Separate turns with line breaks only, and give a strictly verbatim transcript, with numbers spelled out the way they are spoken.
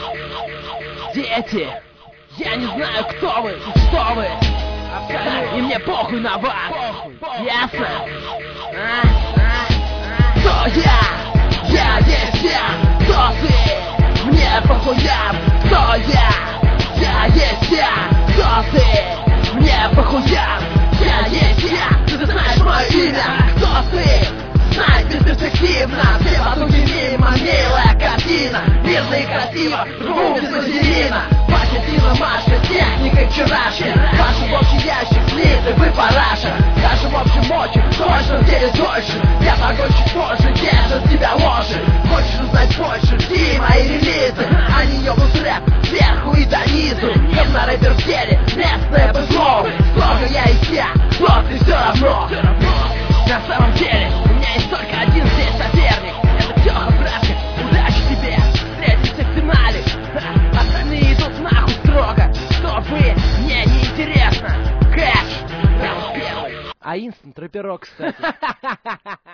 Дети, я не знаю, кто вы и что вы. Абсолютно. И мне похуй на вас. Ясно? А? А? А? Кто я? Я есть я. Кто ты? Мне похуй я. Кто я? Я есть я. Кто ты? Мне похуй я. Я есть я. Ты знаешь мое имя. Кто ты? Знать бесперспективно. Все потуги мимо. Милая картина. Мирно и красиво. Рву без вазелина. Пакетина Маша. Техникой вчерашней. Ваши общий ящик слиты. Вы параша. Скажем общим мочи. Точно в деле дольше. Я могу чуть позже. Держат тебя ложи. Хочешь узнать больше? Жди мои релизы. Они ебут рэп сверху и до низу. Говна рэпер в теле. Местное быдло. Строго я и я. Но ты все равно. На самом деле, у меня есть только один здесь соперник. Это Тёха, братка, удачи тебе. Встретимся в финале. Ха, остальные идут нахуй строго. Кто вы? Мне не интересно. Кэш. Раунд первый.
А инстант рэперок, кстати.